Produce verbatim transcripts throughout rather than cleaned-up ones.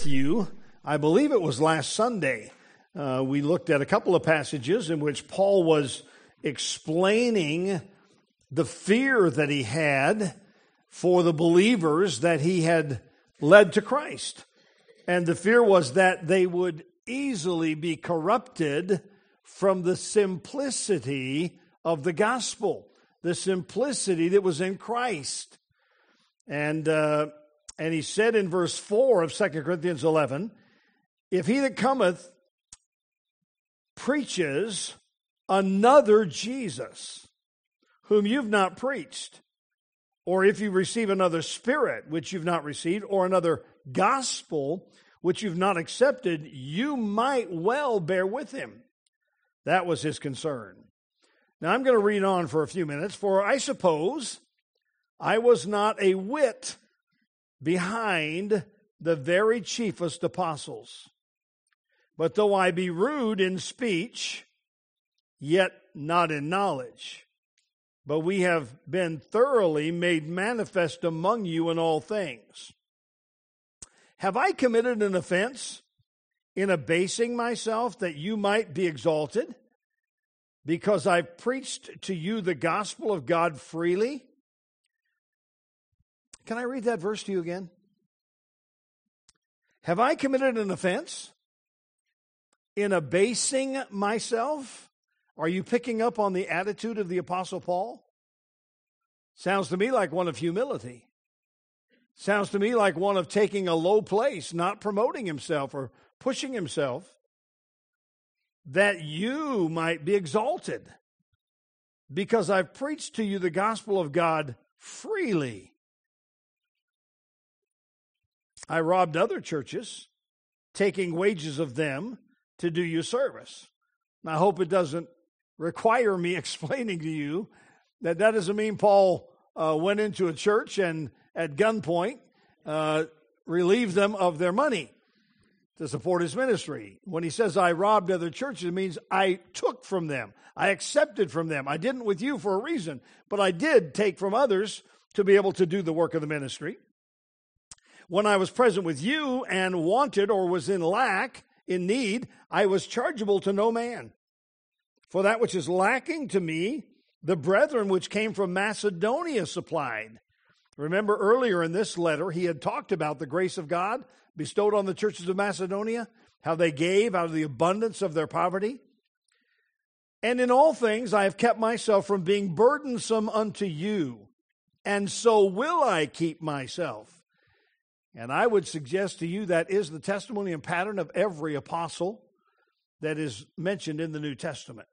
with you, I believe it was last Sunday, uh, we looked at a couple of passages in which Paul was explaining the fear that he had for the believers that he had led to Christ. And the fear was that they would easily be corrupted from the simplicity of the gospel, the simplicity that was in Christ. And uh, and he said in verse four of Second Corinthians eleven, if he that cometh preaches another Jesus, whom you've not preached, or if you receive another spirit, which you've not received, or another gospel, which you've not accepted, you might well bear with him. That was his concern. Now I'm going to read on for a few minutes, for I suppose I was not a whit behind the very chiefest apostles. But though I be rude in speech, yet not in knowledge. But we have been thoroughly made manifest among you in all things. Have I committed an offense in abasing myself that you might be exalted? Because I preached to you the gospel of God freely? Can I read that verse to you again? Have I committed an offense in abasing myself? Are you picking up on the attitude of the Apostle Paul? Sounds to me like one of humility. Sounds to me like one of taking a low place, not promoting himself or pushing himself, that you might be exalted, because I've preached to you the gospel of God freely. I robbed other churches, taking wages of them to do you service. And I hope it doesn't require me explaining to you that that doesn't mean Paul uh, went into a church and at gunpoint uh, relieved them of their money to support his ministry. When he says I robbed other churches, it means I took from them. I accepted from them. I didn't with you for a reason, but I did take from others to be able to do the work of the ministry. When I was present with you and wanted or was in lack, in need, I was chargeable to no man. For that which is lacking to me, the brethren which came from Macedonia supplied. Remember earlier in this letter, he had talked about the grace of God bestowed on the churches of Macedonia, how they gave out of the abundance of their poverty. And in all things I have kept myself from being burdensome unto you, and so will I keep myself. And I would suggest to you that is the testimony and pattern of every apostle that is mentioned in the New Testament.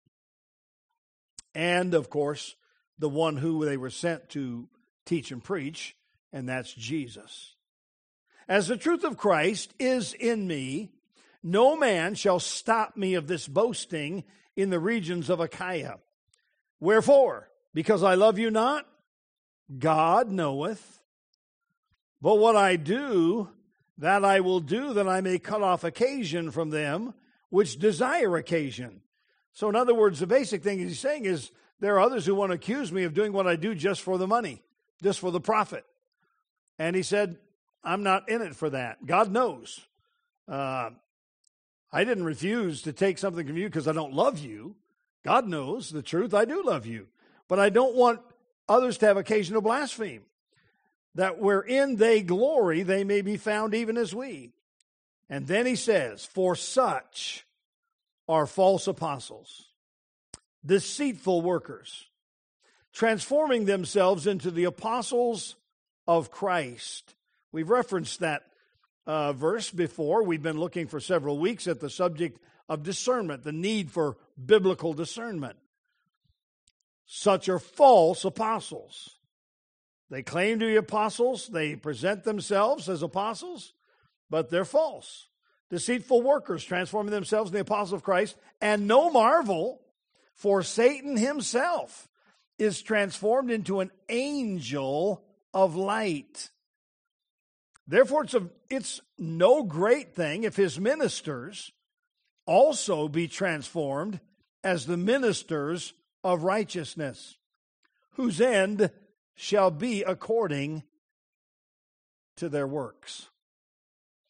And, of course, the one who they were sent to teach and preach, and that's Jesus. As the truth of Christ is in me, no man shall stop me of this boasting in the regions of Achaia. Wherefore? Because I love you not? God knoweth. But what I do, that I will do, that I may cut off occasion from them which desire occasion. So in other words, the basic thing he's saying is there are others who want to accuse me of doing what I do just for the money, just for the profit. And he said, I'm not in it for that. God knows. Uh, I didn't refuse to take something from you because I don't love you. God knows the truth. I do love you. But I don't want others to have occasion to blaspheme, that wherein they glory, they may be found even as we. And then he says, for such are false apostles, deceitful workers, transforming themselves into the apostles of Christ. We've referenced that uh, verse before. We've been looking for several weeks at the subject of discernment, the need for biblical discernment. Such are false apostles. They claim to be apostles. They present themselves as apostles, but they're false. Deceitful workers, transforming themselves into the apostles of Christ. And no marvel, for Satan himself is transformed into an angel of light. Therefore, it's, a, it's no great thing if his ministers also be transformed as the ministers of righteousness, whose end shall be according to their works.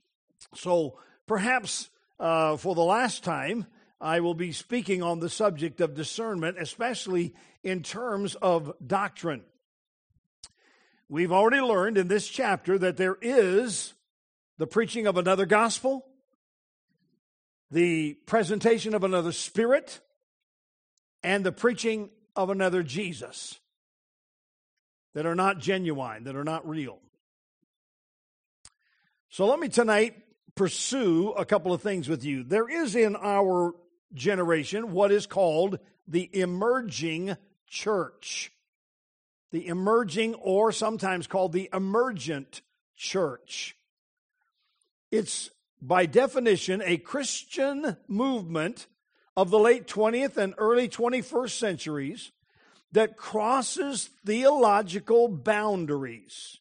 So perhaps uh, for the last time, I will be speaking on the subject of discernment, especially in terms of doctrine. We've already learned in this chapter that there is the preaching of another gospel, the presentation of another spirit, and the preaching of another Jesus that are not genuine, that are not real. So let me tonight pursue a couple of things with you. There is in our generation what is called the emerging church. The emerging, or sometimes called the emergent church. It's by definition a Christian movement of the late twentieth and early twenty-first centuries that crosses theological boundaries,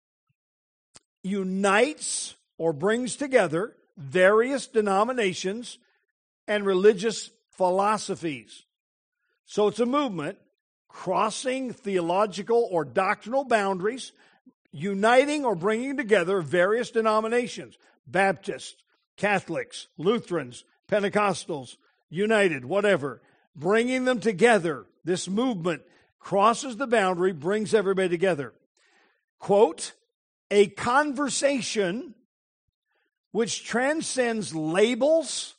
unites or brings together various denominations and religious philosophies. So it's a movement crossing theological or doctrinal boundaries, uniting or bringing together various denominations, Baptists, Catholics, Lutherans, Pentecostals, United, whatever, bringing them together. This movement crosses the boundary, brings everybody together. Quote, a conversation which transcends labels,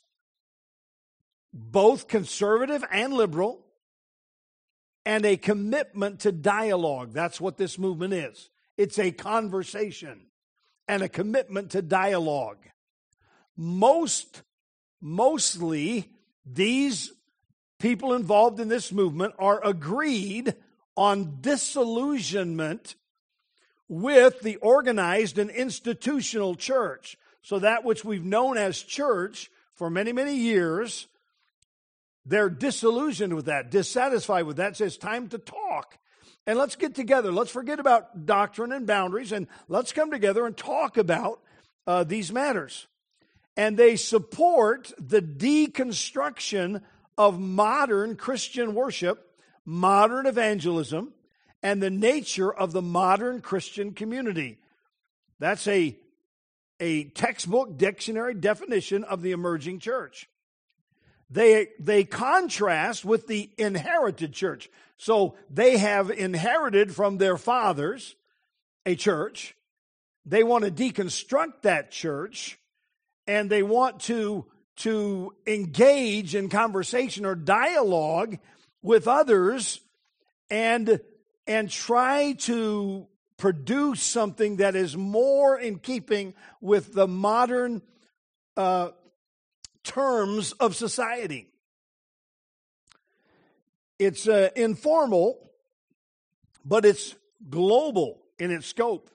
both conservative and liberal, and a commitment to dialogue. That's what this movement is. It's a conversation and a commitment to dialogue. Most, mostly, these people involved in this movement are agreed on disillusionment with the organized and institutional church. So that which we've known as church for many, many years, they're disillusioned with that, dissatisfied with that. So it's time to talk. And let's get together. Let's forget about doctrine and boundaries, and let's come together and talk about uh, these matters. And they support the deconstruction of modern Christian worship, modern evangelism, and the nature of the modern Christian community. That's a, a textbook dictionary definition of the emerging church. They, they contrast with the inherited church. So they have inherited from their fathers a church. They want to deconstruct that church, and they want to, to engage in conversation or dialogue with others and, and try to produce something that is more in keeping with the modern uh, terms of society. It's uh, informal, but it's global in its scope.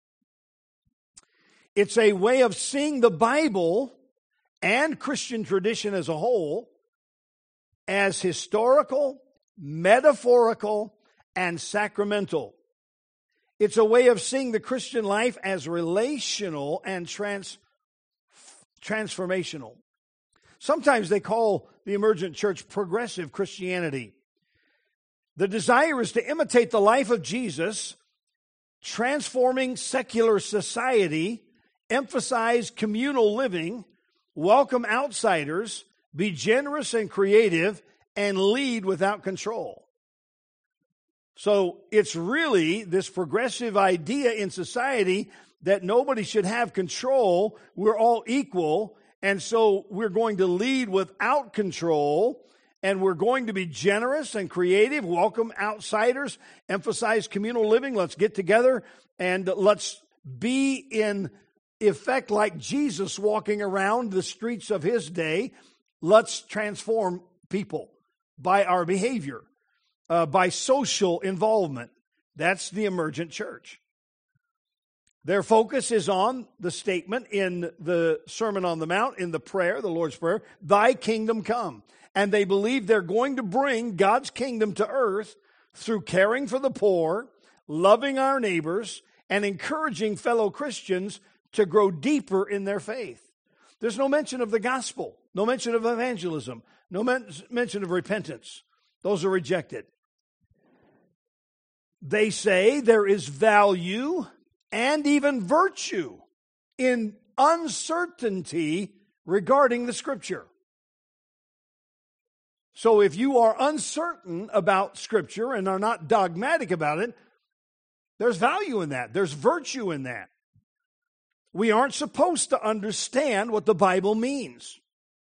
It's a way of seeing the Bible and Christian tradition as a whole as historical, metaphorical, and sacramental. It's a way of seeing the Christian life as relational and trans, transformational. Sometimes they call the emergent church progressive Christianity. The desire is to imitate the life of Jesus, transforming secular society, emphasize communal living, welcome outsiders, be generous and creative, and lead without control. So it's really this progressive idea in society that nobody should have control. We're all equal, and so we're going to lead without control, and we're going to be generous and creative, welcome outsiders, emphasize communal living. Let's get together and let's be in effect like Jesus walking around the streets of his day. Let's transform people by our behavior, uh, by social involvement. That's the emergent church. Their focus is on the statement in the Sermon on the Mount, in the prayer, the Lord's Prayer, thy kingdom come. And they believe they're going to bring God's kingdom to earth through caring for the poor, loving our neighbors, and encouraging fellow Christians to grow deeper in their faith. There's no mention of the gospel, no mention of evangelism, no men- mention of repentance. Those are rejected. They say there is value and even virtue in uncertainty regarding the Scripture. So if you are uncertain about Scripture and are not dogmatic about it, there's value in that. There's virtue in that. We aren't supposed to understand what the Bible means.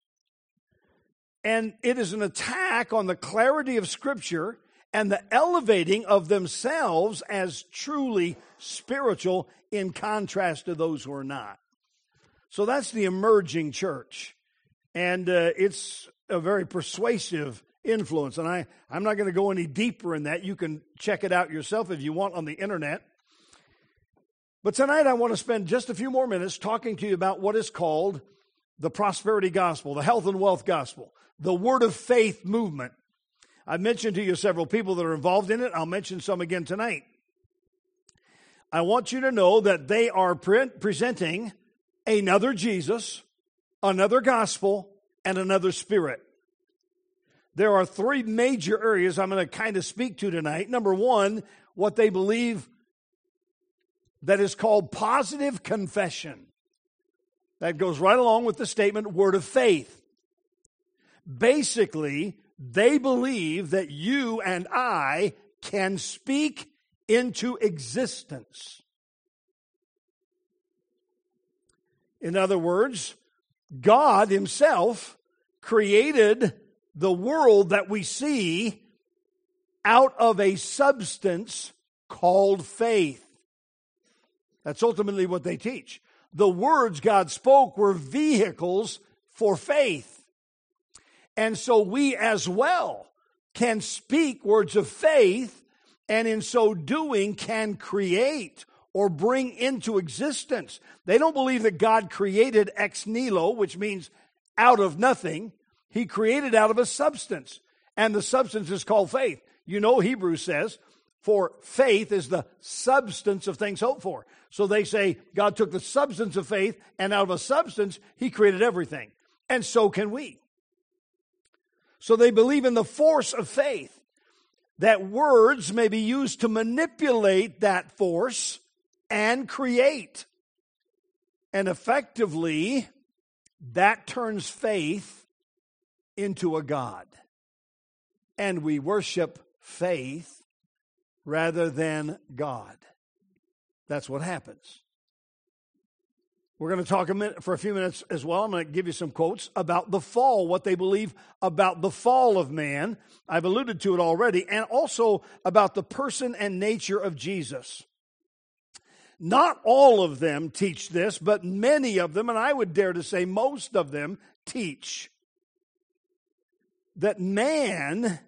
And it is an attack on the clarity of Scripture and the elevating of themselves as truly spiritual in contrast to those who are not. So that's the emerging church. And uh, it's a very persuasive influence. And I, I'm not going to go any deeper in that. You can check it out yourself if you want on the internet. But tonight I want to spend just a few more minutes talking to you about what is called the prosperity gospel, the health and wealth gospel, the word of faith movement. I've mentioned to you several people that are involved in it. I'll mention some again tonight. I want you to know that they are pre- presenting another Jesus, another gospel, and another spirit. There are three major areas I'm going to kind of speak to tonight. Number one, what they believe that is called positive confession. That goes right along with the statement, word of faith. Basically, they believe that you and I can speak into existence. In other words, God Himself created the world that we see out of a substance called faith. That's ultimately what they teach. The words God spoke were vehicles for faith. And so we as well can speak words of faith, and in so doing can create or bring into existence. They don't believe that God created ex nihilo, which means out of nothing. He created out of a substance, and the substance is called faith. You know, Hebrews says, for faith is the substance of things hoped for. So they say God took the substance of faith, and out of a substance, He created everything. And so can we. So they believe in the force of faith, that words may be used to manipulate that force and create. And effectively, that turns faith into a God. And we worship faith rather than God. That's what happens. We're going to talk a minute, for a few minutes as well. I'm going to give you some quotes about the fall, what they believe about the fall of man. I've alluded to it already, and also about the person and nature of Jesus. Not all of them teach this, but many of them, and I would dare to say most of them, teach that man,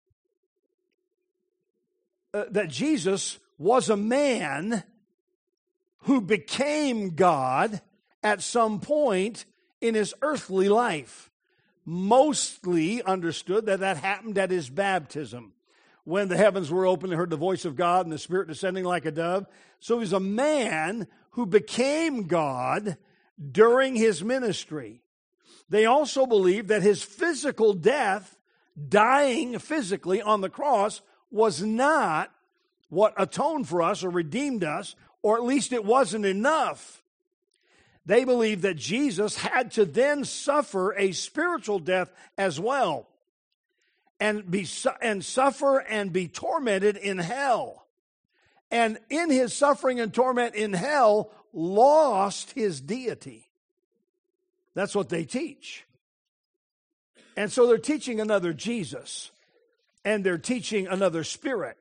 uh, that Jesus was a man who became God at some point in His earthly life. Mostly understood that that happened at His baptism, when the heavens were open, they heard the voice of God and the Spirit descending like a dove. So He's a man who became God during His ministry. They also believe that His physical death, dying physically on the cross, was not what atoned for us or redeemed us, or at least it wasn't enough. They believe that Jesus had to then suffer a spiritual death as well, and be and suffer and be tormented in hell. And in His suffering and torment in hell, lost His deity. That's what they teach. And so they're teaching another Jesus, and they're teaching another spirit.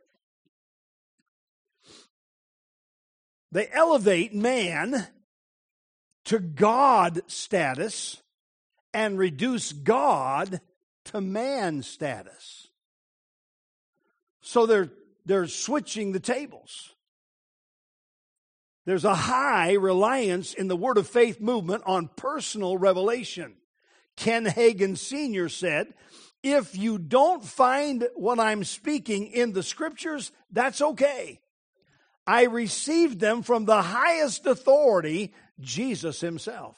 They elevate man to God status and reduce God to man status. So they're they're switching the tables. There's a high reliance in the Word of Faith movement on personal revelation. Ken Hagin Senior said, if you don't find what I'm speaking in the Scriptures, that's okay. I received them from the highest authority, Jesus Himself.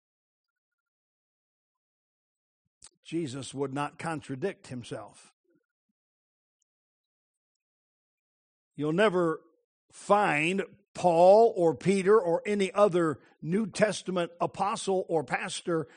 Jesus would not contradict Himself. You'll never find Paul or Peter or any other New Testament apostle or pastor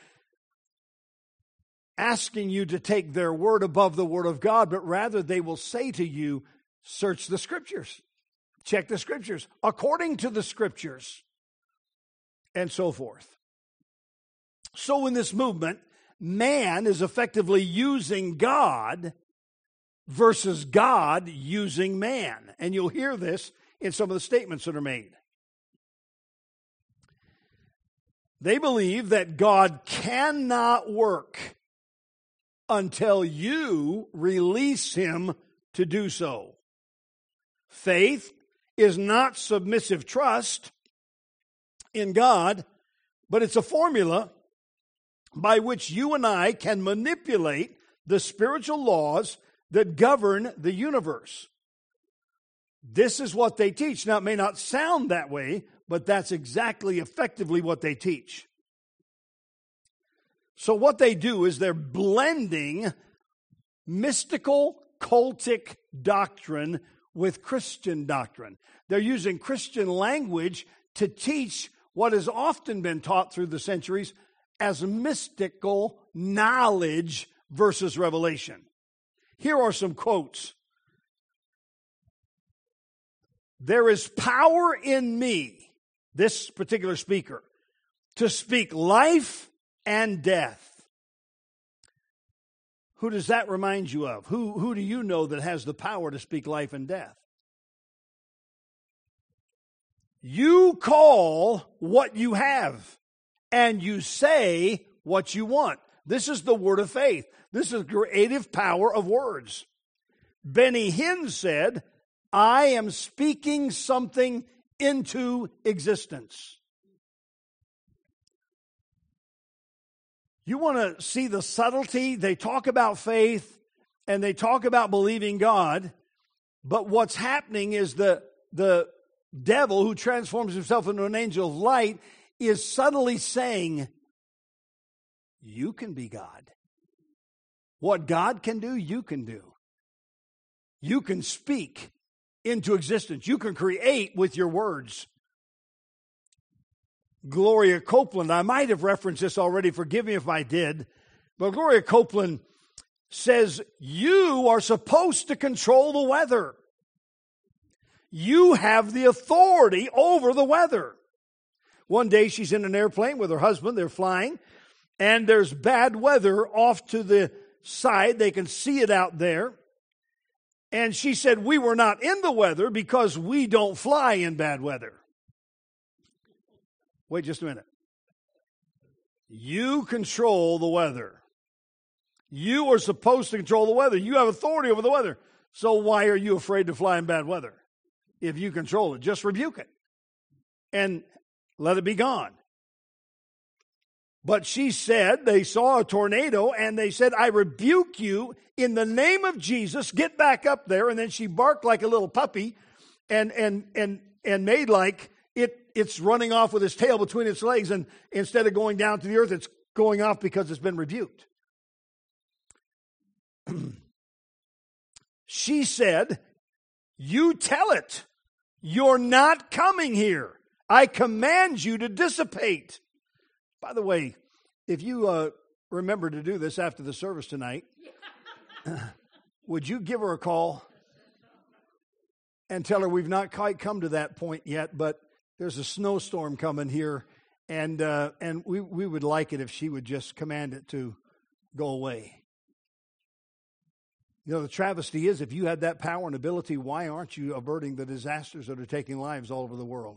asking you to take their word above the word of God, but rather they will say to you, search the Scriptures, check the Scriptures, according to the Scriptures, and so forth. So in this movement, man is effectively using God versus God using man. And you'll hear this in some of the statements that are made. They believe that God cannot work until you release him to do so. Faith is not submissive trust in God, but it's a formula by which you and I can manipulate the spiritual laws that govern the universe. This is what they teach. Now, it may not sound that way, but that's exactly effectively what they teach. So what they do is they're blending mystical, cultic doctrine with Christian doctrine. They're using Christian language to teach what has often been taught through the centuries as mystical knowledge versus revelation. Here are some quotes. There is power in me, this particular speaker, to speak life and death. Who does that remind you of? Who, who do you know that has the power to speak life and death? You call what you have, and you say what you want. This is the word of faith. This is the creative power of words. Benny Hinn said, I am speaking something into existence. You want to see the subtlety? They talk about faith and they talk about believing God, but what's happening is the, the devil who transforms himself into an angel of light is subtly saying, you can be God. What God can do, you can do. You can speak into existence. You can create with your words. Gloria Copeland, I might have referenced this already, forgive me if I did, but Gloria Copeland says, you are supposed to control the weather. You have the authority over the weather. One day she's in an airplane with her husband, they're flying, and there's bad weather off to the side. They can see it out there. And she said, we were not in the weather because we don't fly in bad weather. Wait just a minute. You control the weather. You are supposed to control the weather. You have authority over the weather. So why are you afraid to fly in bad weather? If you control it, just rebuke it and let it be gone. But she said they saw a tornado and they said, I rebuke you in the name of Jesus. Get back up there. And then she barked like a little puppy and and and and made like it it's running off with its tail between its legs. And instead of going down to the earth, it's going off because it's been rebuked. She said, you tell it. You're not coming here. I command you to dissipate. By the way, if you uh, remember to do this after the service tonight, would you give her a call and tell her we've not quite come to that point yet, but there's a snowstorm coming here, and uh, and we, we would like it if she would just command it to go away. You know, the travesty is, if you had that power and ability, why aren't you averting the disasters that are taking lives all over the world?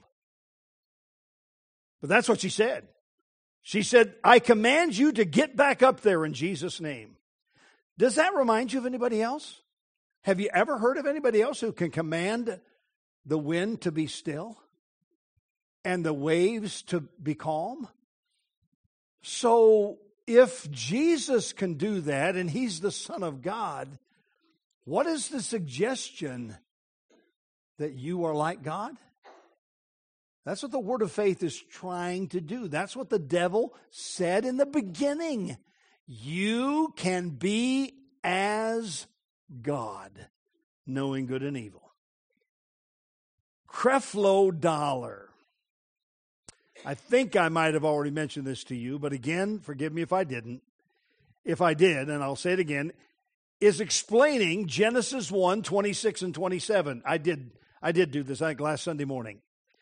But that's what she said. She said, I command you to get back up there in Jesus' name. Does that remind you of anybody else? Have you ever heard of anybody else who can command the wind to be still and the waves to be calm? So if Jesus can do that and he's the Son of God, what is the suggestion that you are like God? That's what the word of faith is trying to do. That's what the devil said in the beginning. You can be as God, knowing good and evil. Creflo Dollar. I think I might have already mentioned this to you, but again, forgive me if I didn't. If I did, and I'll say it again, is explaining Genesis one, twenty-six and twenty-seven. I did, I did do this, I think, last Sunday morning.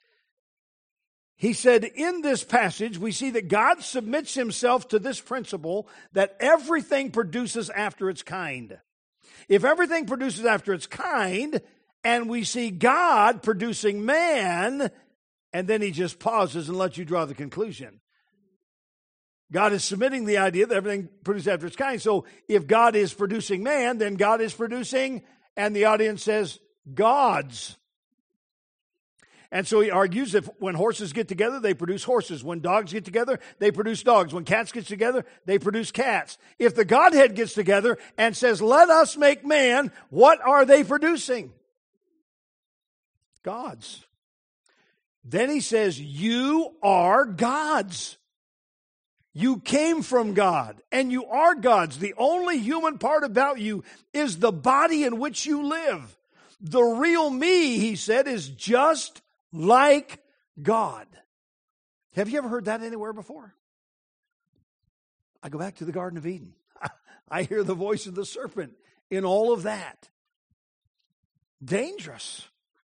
He said, in this passage, we see that God submits himself to this principle that everything produces after its kind. If everything produces after its kind, and we see God producing man, and then he just pauses and lets you draw the conclusion. God is submitting the idea that everything produces after its kind. So if God is producing man, then God is producing, and the audience says, gods. And so he argues if when horses get together, they produce horses. When dogs get together, they produce dogs. When cats get together, they produce cats. If the Godhead gets together and says, let us make man, what are they producing? Gods. Then he says, you are gods. You came from God, and you are gods. The only human part about you is the body in which you live. The real me, he said, is just like God. Have you ever heard that anywhere before? I go back to the Garden of Eden. I hear the voice of the serpent in all of that. Dangerous.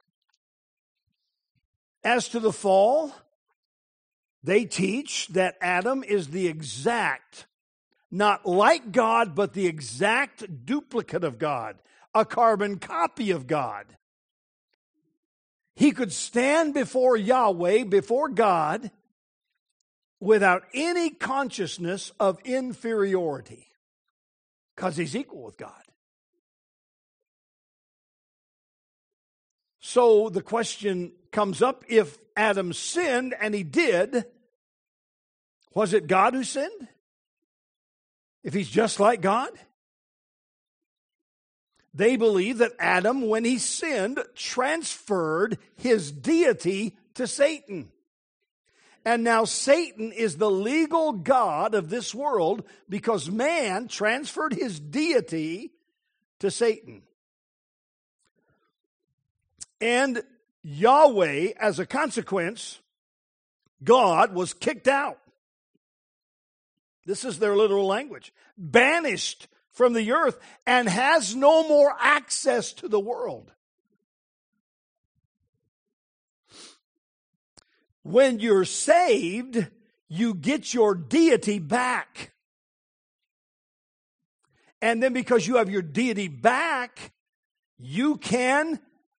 As to the fall, they teach that Adam is the exact, not like God, but the exact duplicate of God, a carbon copy of God. He could stand before Yahweh, before God, without any consciousness of inferiority, because he's equal with God. So the question comes up, if Adam sinned, and he did, was it God who sinned? If he's just like God? They believe that Adam, when he sinned, transferred his deity to Satan. And now Satan is the legal god of this world because man transferred his deity to Satan. And Yahweh, as a consequence, God was kicked out. This is their literal language. Banished from the earth and has no more access to the world. When you're saved, you get your deity back. And then because you have your deity back, you can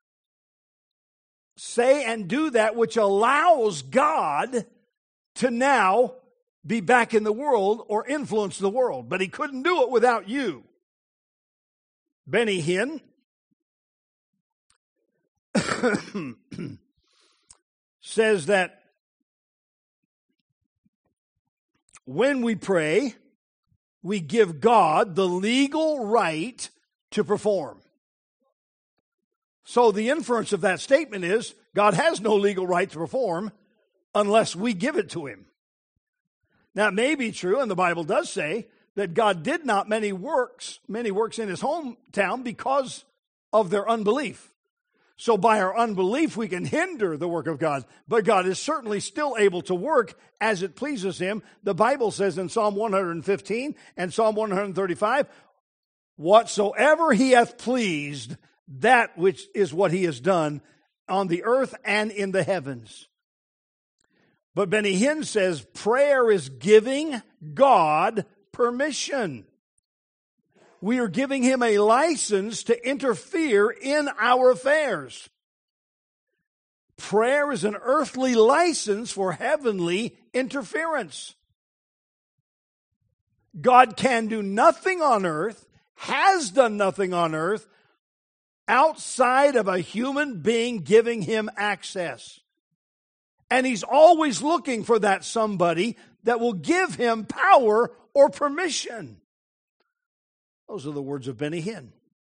say and do that which allows God to now be back in the world or influence the world. But he couldn't do it without you. Benny Hinn says that when we pray, we give God the legal right to perform. So the inference of that statement is God has no legal right to perform unless we give it to him. Now, it may be true, and the Bible does say, that God did not many works, many works in his hometown because of their unbelief. So by our unbelief, we can hinder the work of God. But God is certainly still able to work as it pleases him. The Bible says in Psalm one fifteen and Psalm one thirty-five, whatsoever he hath pleased, that which is what he has done on the earth and in the heavens. But Benny Hinn says prayer is giving God permission. We are giving him a license to interfere in our affairs. Prayer is an earthly license for heavenly interference. God can do nothing on earth, has done nothing on earth, outside of a human being giving him access. And he's always looking for that somebody that will give him power or permission. Those are the words of Benny Hinn.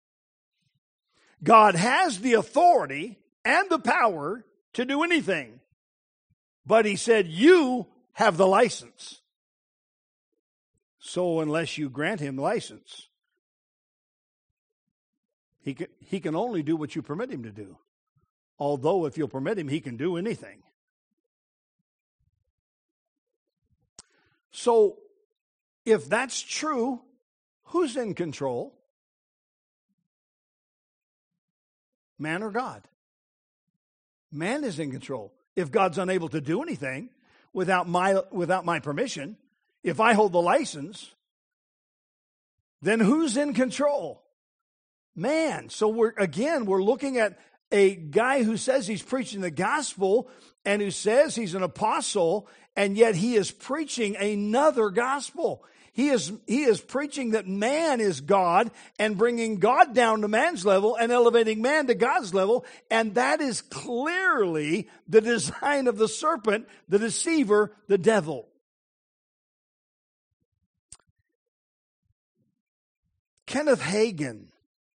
God has the authority and the power to do anything. But he said, you have the license. So unless you grant him license, he can, he can only do what you permit him to do. Although, if you'll permit him, he can do anything. So, if that's true, who's in control? Man or God? Man is in control. If God's unable to do anything without my, without my permission, if I hold the license, then who's in control? Man. So we're, again, we're looking at a guy who says he's preaching the gospel and who says he's an apostle, and yet he is preaching another gospel. He is, he is preaching that man is God and bringing God down to man's level and elevating man to God's level. And that is clearly the design of the serpent, the deceiver, the devil. Kenneth Hagin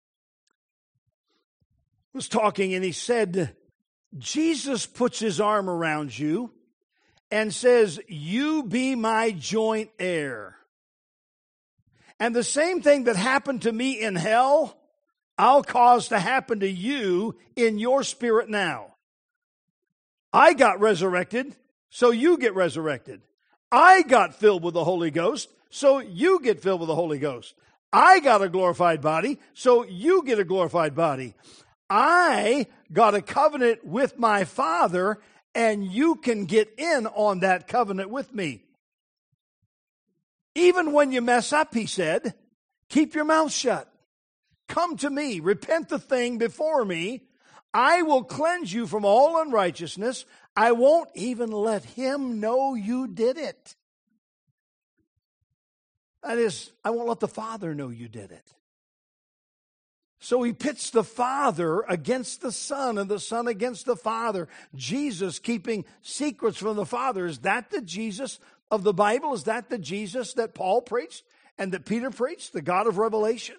was talking and he said, Jesus puts his arm around you and says, you be my joint heir. And the same thing that happened to me in hell, I'll cause to happen to you in your spirit now. I got resurrected, so you get resurrected. I got filled with the Holy Ghost, so you get filled with the Holy Ghost. I got a glorified body, so you get a glorified body. I got a covenant with my Father, and you can get in on that covenant with me. Even when you mess up, he said, keep your mouth shut. Come to me, repent the thing before me. I will cleanse you from all unrighteousness. I won't even let him know you did it. That is, I won't let the Father know you did it. So he pits the Father against the Son and the Son against the Father. Jesus keeping secrets from the Father. Is that the Jesus of the Bible? Is that the Jesus that Paul preached and that Peter preached, the God of Revelation?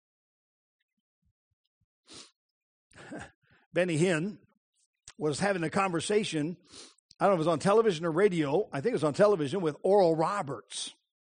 Benny Hinn was having a conversation, I don't know if it was on television or radio, I think it was on television, with Oral Roberts.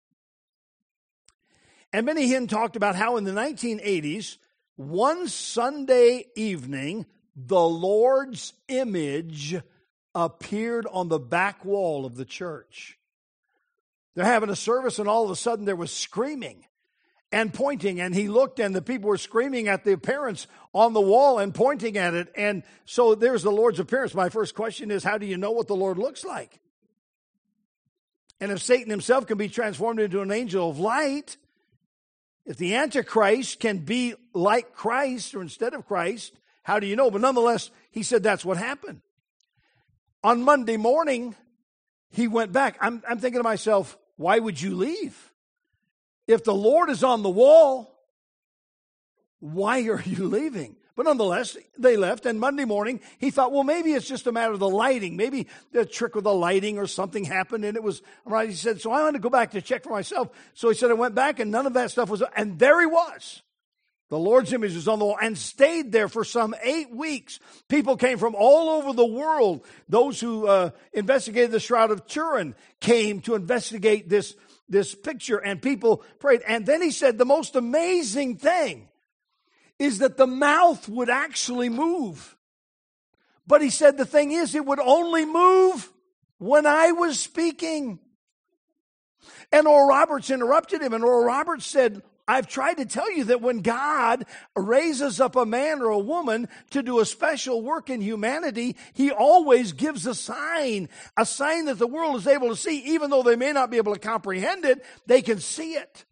And Benny Hinn talked about how in the nineteen eighties, one Sunday evening, the Lord's image appeared on the back wall of the church. They're having a service, and all of a sudden there was screaming and pointing, and he looked, and the people were screaming at the appearance on the wall and pointing at it. And so there's the Lord's appearance. My first question is, how do you know what the Lord looks like? And if Satan himself can be transformed into an angel of light, if the Antichrist can be like Christ or instead of Christ, how do you know? But nonetheless, he said that's what happened. On Monday morning, he went back. I'm, I'm thinking to myself, why would you leave? If the Lord is on the wall, why are you leaving? But nonetheless, they left, and Monday morning, he thought, well, maybe it's just a matter of the lighting. Maybe the trick with the lighting or something happened, and it was, right, he said, so I wanted to go back to check for myself. So he said, I went back, and none of that stuff was, and there he was. The Lord's image was on the wall and stayed there for some eight weeks. People came from all over the world. Those who uh, investigated the Shroud of Turin came to investigate this, this picture, and people prayed. And then he said the most amazing thing is that the mouth would actually move. But he said the thing is, it would only move when I was speaking. And Oral Roberts interrupted him, and Oral Roberts said, I've tried to tell you that when God raises up a man or a woman to do a special work in humanity, he always gives a sign, a sign that the world is able to see. Even though they may not be able to comprehend it, they can see it.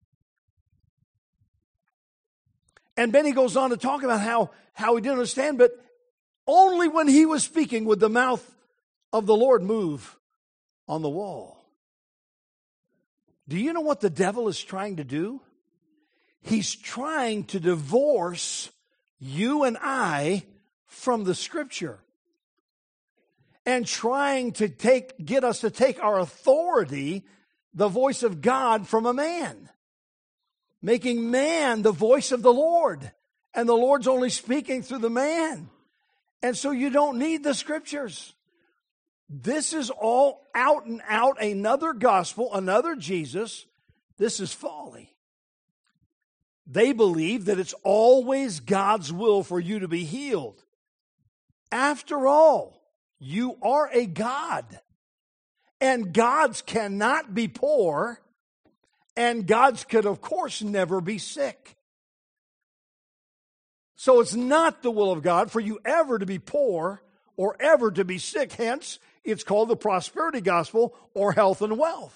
And Benny goes on to talk about how, how he didn't understand, but only when he was speaking would the mouth of the Lord move on the wall. Do you know what the devil is trying to do? He's trying to divorce you and I from the Scripture, and trying to take, get us to take our authority, the voice of God, from a man, making man the voice of the Lord, and the Lord's only speaking through the man. And so you don't need the Scriptures. This is all out and out another gospel, another Jesus. This is folly. They believe that it's always God's will for you to be healed. After all, you are a God. And gods cannot be poor. And gods could, of course, never be sick. So it's not the will of God for you ever to be poor or ever to be sick. Hence, it's called the prosperity gospel or health and wealth.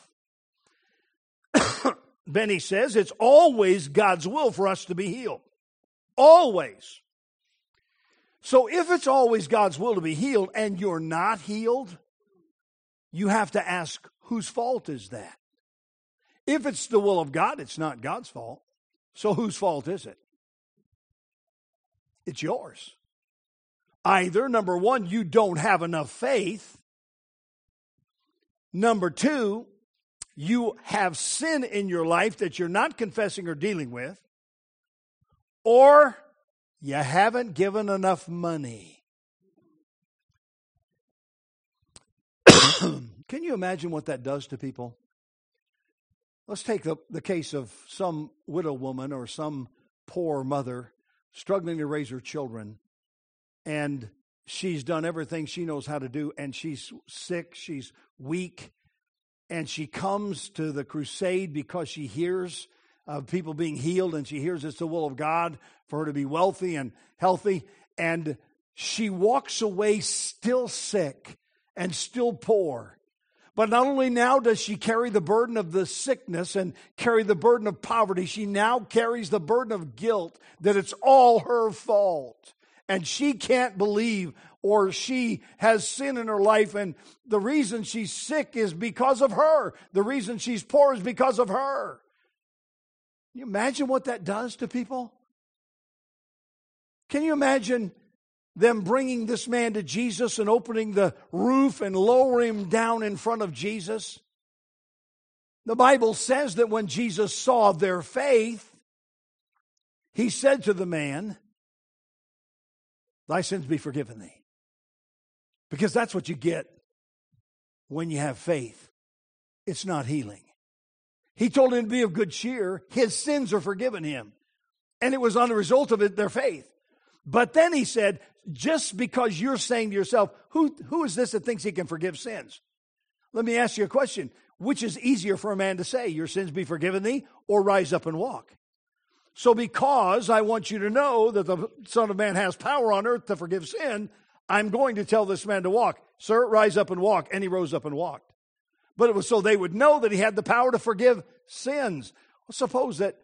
Benny says it's always God's will for us to be healed. Always. So if it's always God's will to be healed and you're not healed, you have to ask, whose fault is that? If it's the will of God, it's not God's fault. So whose fault is it? It's yours. Either, number one, you don't have enough faith. Number two, you have sin in your life that you're not confessing or dealing with. Or you haven't given enough money. Can you imagine what that does to people? Let's take the, the case of some widow woman or some poor mother struggling to raise her children, and she's done everything she knows how to do, and she's sick, she's weak, and she comes to the crusade because she hears of people being healed, and she hears it's the will of God for her to be wealthy and healthy, and she walks away still sick and still poor. But not only now does she carry the burden of the sickness and carry the burden of poverty, she now carries the burden of guilt that it's all her fault. And she can't believe, or she has sin in her life, and the reason she's sick is because of her. The reason she's poor is because of her. Can you imagine what that does to people? Can you imagine them bringing this man to Jesus and opening the roof and lowering him down in front of Jesus? The Bible says that when Jesus saw their faith, he said to the man, "Thy sins be forgiven thee." Because that's what you get when you have faith. It's not healing. He told him to be of good cheer. His sins are forgiven him. And it was on the result of it, their faith. But then he said, just because you're saying to yourself, who, who is this that thinks he can forgive sins? Let me ask you a question. Which is easier for a man to say, your sins be forgiven thee, or rise up and walk? So because I want you to know that the Son of Man has power on earth to forgive sin, I'm going to tell this man to walk. Sir, rise up and walk. And he rose up and walked. But it was so they would know that he had the power to forgive sins. Well, suppose that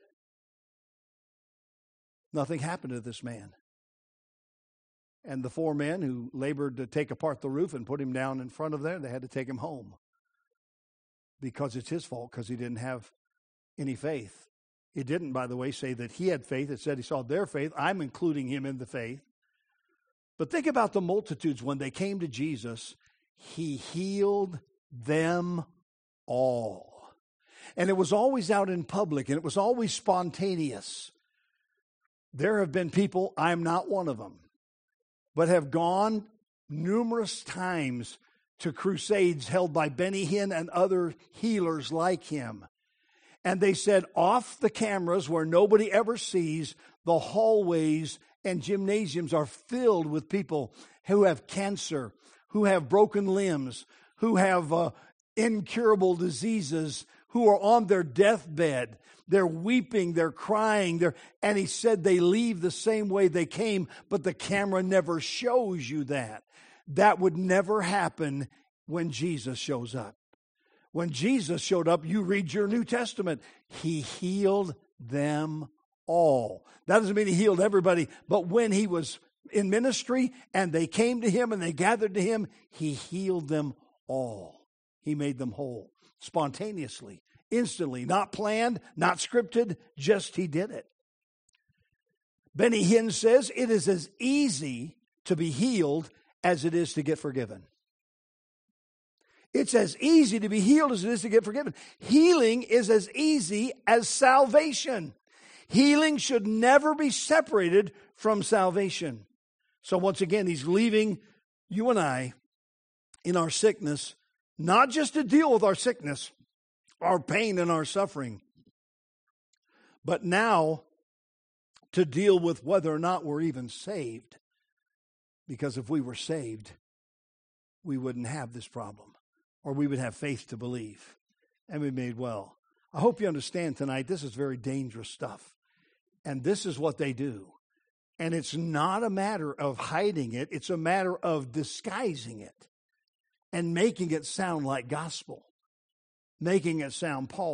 nothing happened to this man. And the four men who labored to take apart the roof and put him down in front of there, they had to take him home. Because it's his fault, because he didn't have any faith. It didn't, by the way, say that he had faith. It said he saw their faith. I'm including him in the faith. But think about the multitudes when they came to Jesus. He healed them all. And it was always out in public, and it was always spontaneous. There have been people, I'm not one of them, but have gone numerous times to crusades held by Benny Hinn and other healers like him. And they said off the cameras where nobody ever sees, the hallways and gymnasiums are filled with people who have cancer, who have broken limbs, who have uh, incurable diseases, who are on their deathbed. They're weeping, they're crying, they're, and he said they leave the same way they came, but the camera never shows you that. That would never happen when Jesus shows up. When Jesus showed up, you read your New Testament, he healed them all. That doesn't mean he healed everybody, but when he was in ministry and they came to him and they gathered to him, he healed them all. He made them whole, spontaneously, instantly, not planned, not scripted, just he did it. Benny Hinn says it is as easy to be healed as it is to get forgiven. It's as easy to be healed as it is to get forgiven. Healing is as easy as salvation. Healing should never be separated from salvation. So once again, he's leaving you and I in our sickness, not just to deal with our sickness, our pain and our suffering, but now to deal with whether or not we're even saved. Because if we were saved, we wouldn't have this problem, or we would have faith to believe and be made well. I hope you understand tonight, this is very dangerous stuff. And this is what they do. And it's not a matter of hiding it. It's a matter of disguising it and making it sound like gospel, making it sound Paul.